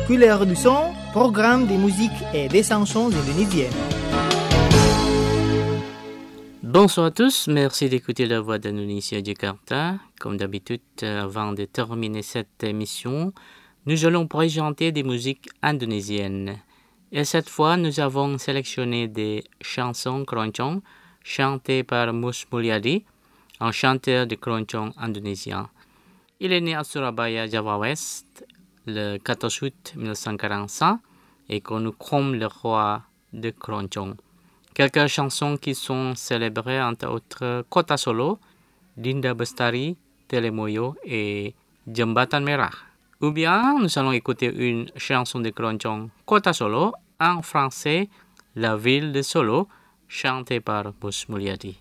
Couleur du son, programme de musique et des chansons indonésiennes. Bonsoir à tous, merci d'écouter la voix d'Indonésie Jakarta. Comme d'habitude, avant de terminer cette émission, nous allons présenter des musiques indonésiennes. Et cette fois, nous avons sélectionné des chansons keroncong chantées par Mus Mulyadi, un chanteur de keroncong indonésien. Il est né à Surabaya, Java Ouest, le 14 août 1945 et connu comme le roi de keroncong. Quelques chansons qui sont célébrées entre autres Kota Solo, Dinda Bestari, Telemoyo et Jembatan Merah. Ou bien nous allons écouter une chanson de keroncong Kota Solo en français, La ville de Solo, chantée par Mus Mulyadi.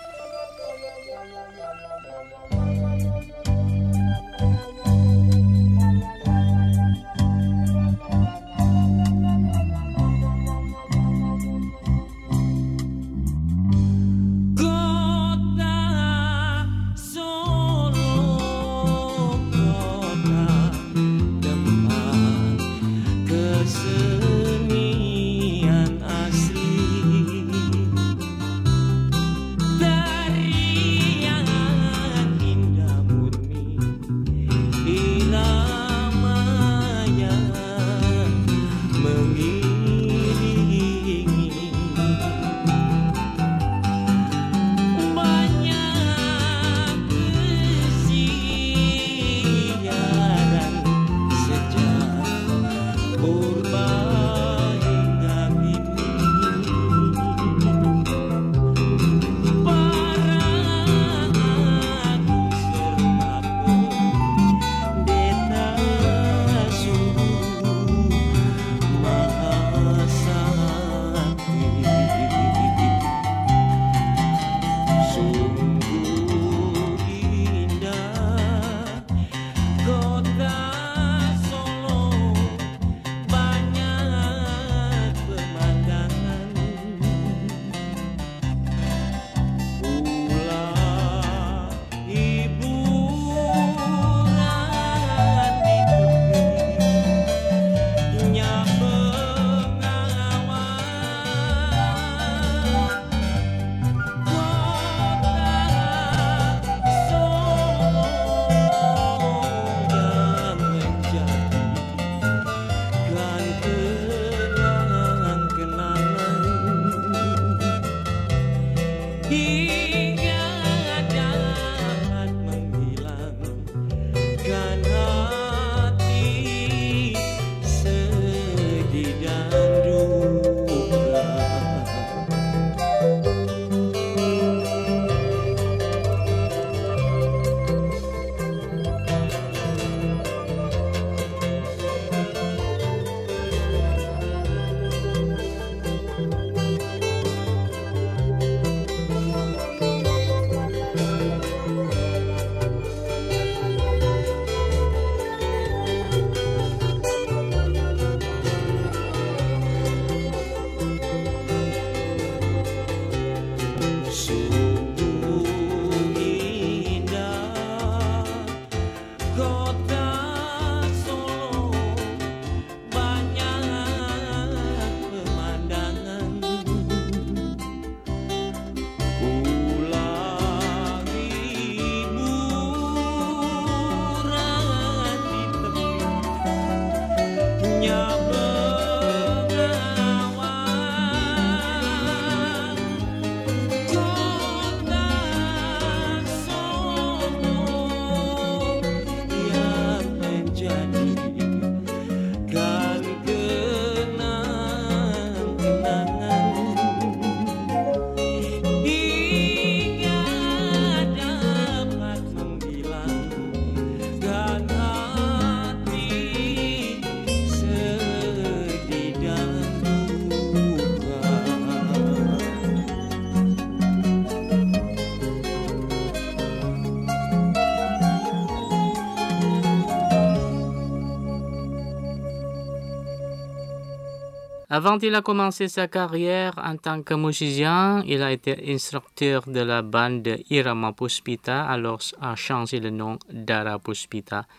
Avant, il a commencé sa carrière en tant que musicien. Il a été instructeur de la bande Irama Puspita, alors a changé le nom d'Ara Puspita.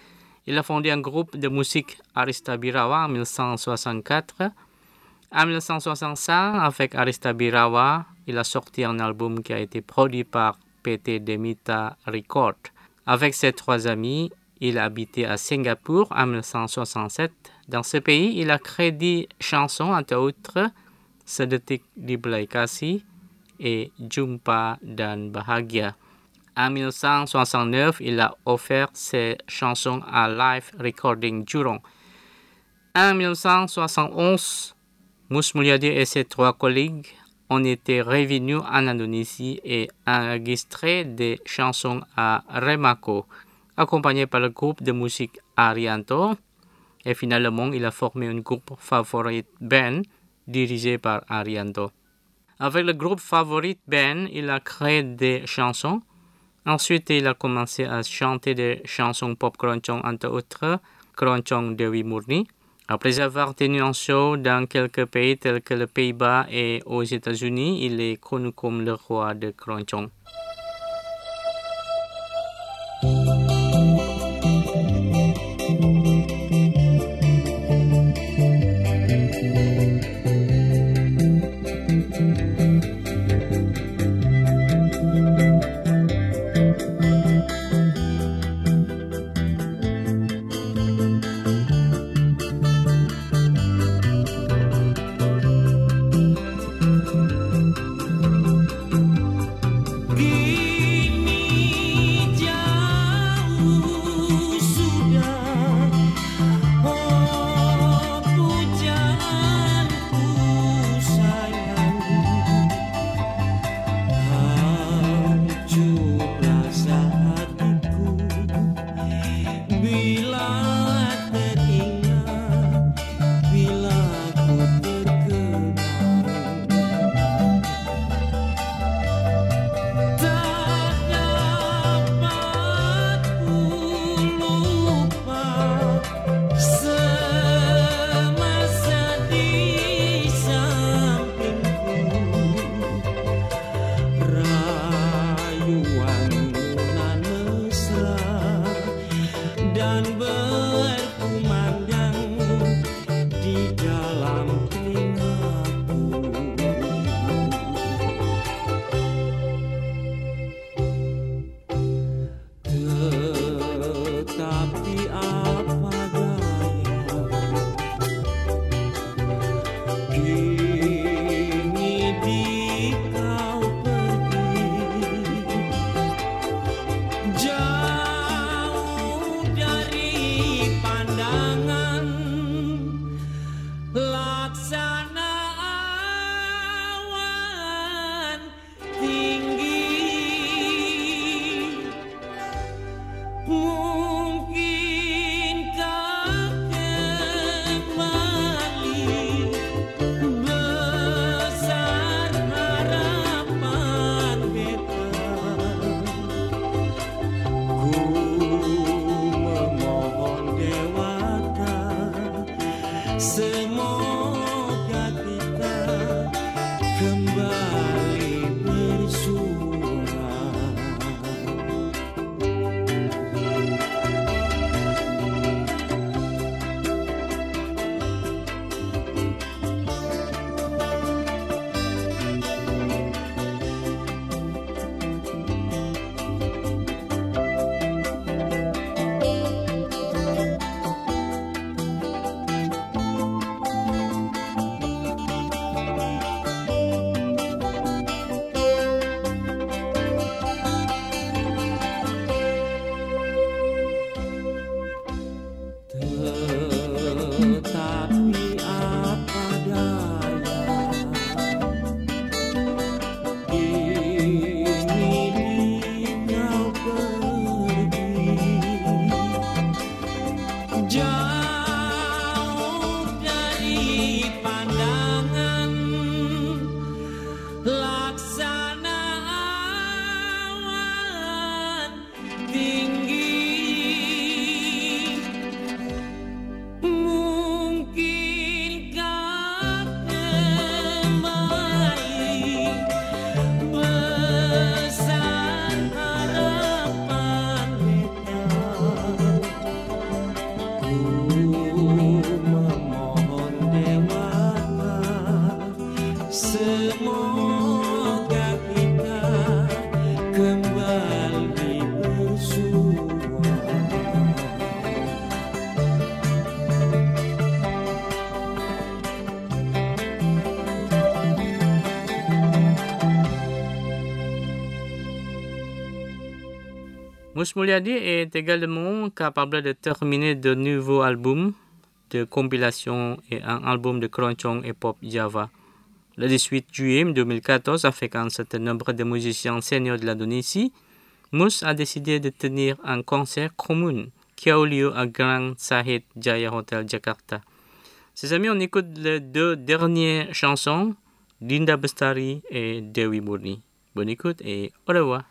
Il a fondé un groupe de musique Arista Birawa en 1964. En 1965, avec Arista Birawa, il a sorti un album qui a été produit par PT Demita Record. Avec ses 3 amis, il a habité à Singapour en 1967. Dans ce pays, il a créé 10 chansons, entre autres Sedetik di Belai Kasih et Jumpa dan Bahagia. En 1969, il a offert ses chansons à Live Recording Jurong. En 1971, Mus Mulyadi et ses 3 collègues ont été revenus en Indonésie et enregistré des chansons à Remako, accompagné par le groupe de musique Arianto. Et finalement, il a formé un groupe Favorite Band dirigé par Arianto. Avec le groupe Favorite Band, il a créé des chansons. Ensuite, il a commencé à chanter des chansons pop keroncong, entre autres Keroncong Dewi Murni. Après avoir tenu un show dans quelques pays tels que les Pays-Bas et aux États-Unis, il est connu comme le roi de keroncong. Mungkin memohon dewa, semoga kita kembali bersua. Mus Mulyadi est également capable de terminer de nouveaux albums de compilation et un album de keroncong et pop Java. Le 18 juillet 2014, avec un certain nombre de musiciens seniors de l'Indonésie, Mus a décidé de tenir un concert commun qui a eu lieu à Grand Sahid Jaya Hotel Jakarta. Ses amis, on écoute les deux dernières chansons, Dinda Bestari et Dewi Murni. Bonne écoute et au revoir.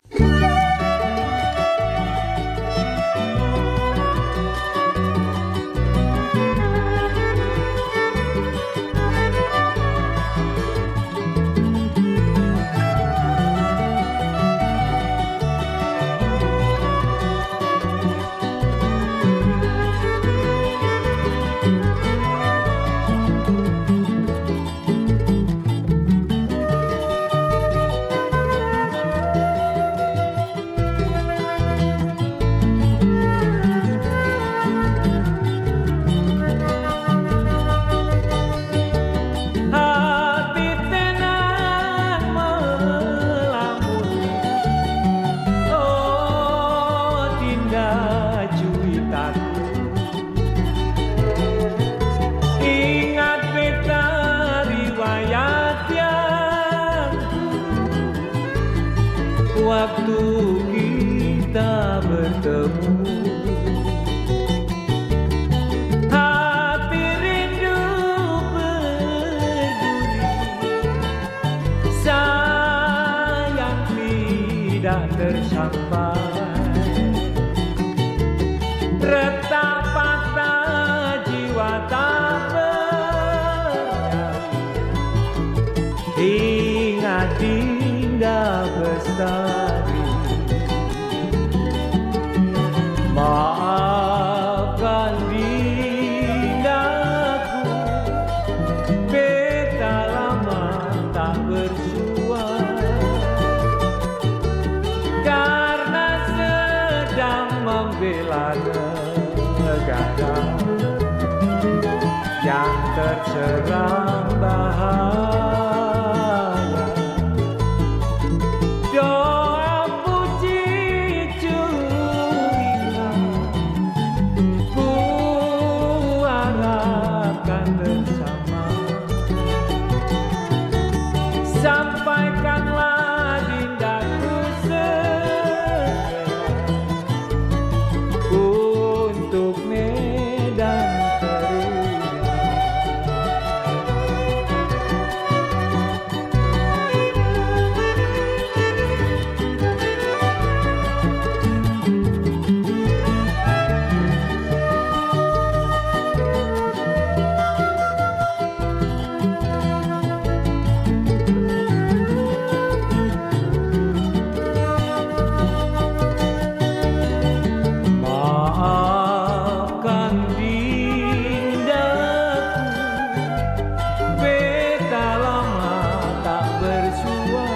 Waktu kita bertemu, hati rindu berduri, sayang tidak tersampai, retak patah jiwa tak bernyawa, ingat Dinda Bestari. Maafkan Dindaku, beta lama tak bersua, karena sedang membela negara yang terserang bahaya. Doa puji cuitan ku harapkan bersama, sampaikanlah Dindaku segera untuk Medan Teruna. Maafkan Dindaku, beta lama tak bersua,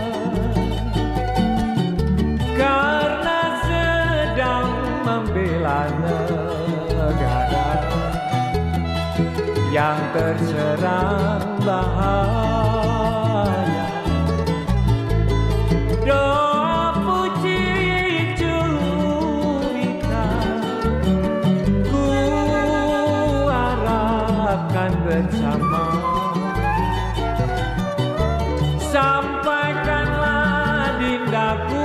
karena sedang membela negara yang terserang bahaya. Doa puji cuitan ku harapkan bersama, sampaikanlah Dindaku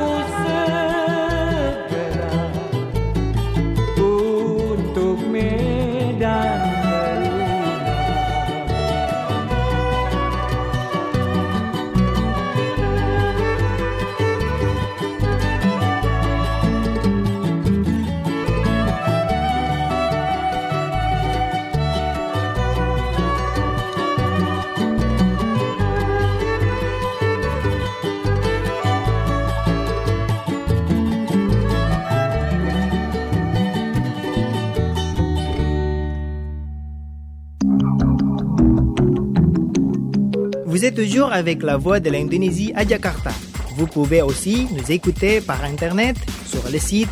segera untuk Medan Teruna. Vous êtes toujours avec la voix de l'Indonésie à Jakarta. Vous pouvez aussi nous écouter par Internet sur le site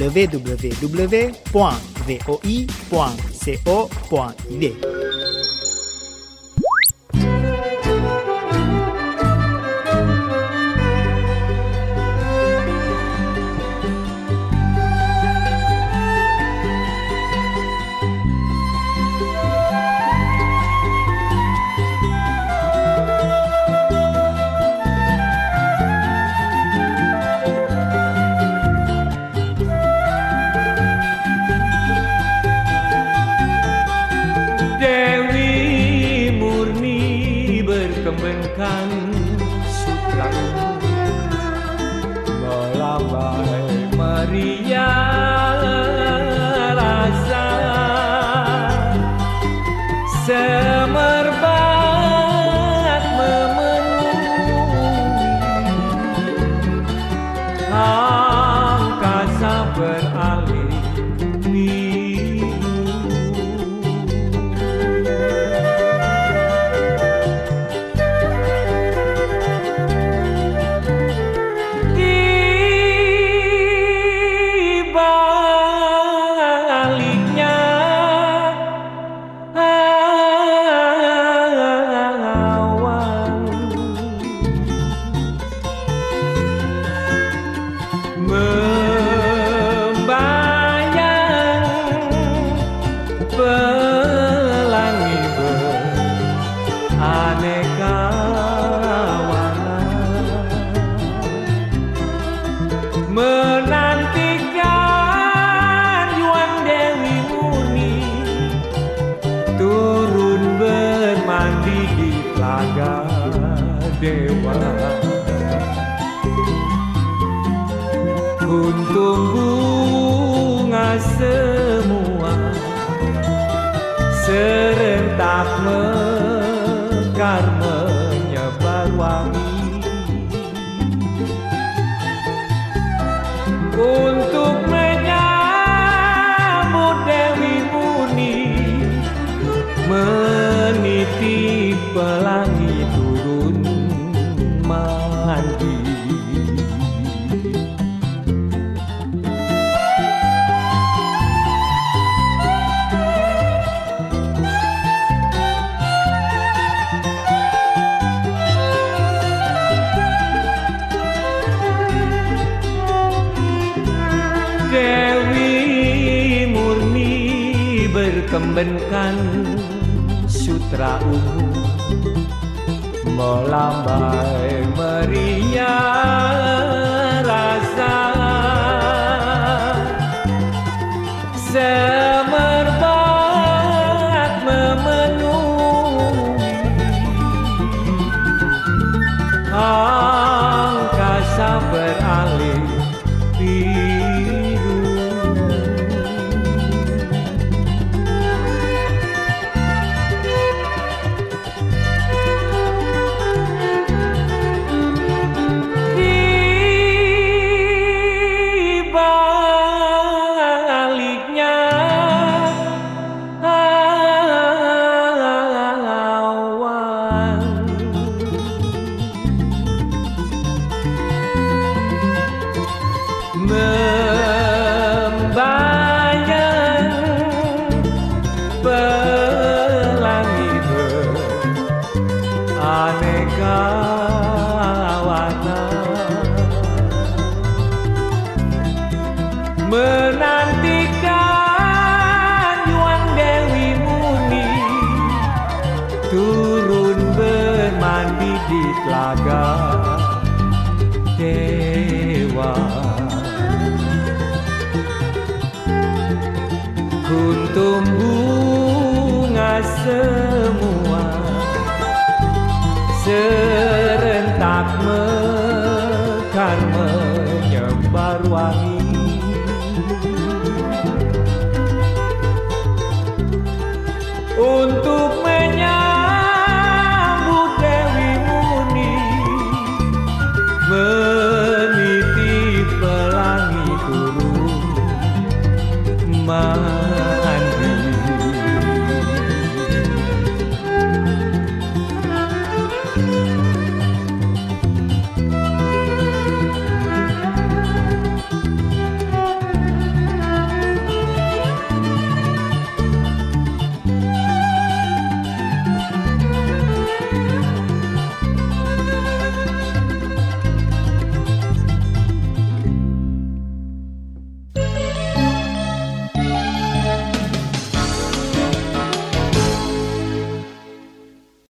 www.voi.co.id. Kembangkan sutra melambai meriah rasa semerbak memenuhi angkasa beralih biru. Menantikan Yuan Dewi Murni turun bermandi di telaga dewa. Kuntum bunga semua serentak mekar menyebar wangi. Untuk menyambut Dewi Murni meniti pelangi turun mandi. Dewi Murni berkembenkan sutra ungu melambai meriah rasa semerbak memenuhi angkasa beralih biru. Di baliknya awan membayang pelangi beraneka warna, menantikan Yuan Dewi Murni turun bermandi di telaga dewa. Kuntum bunga semua serentak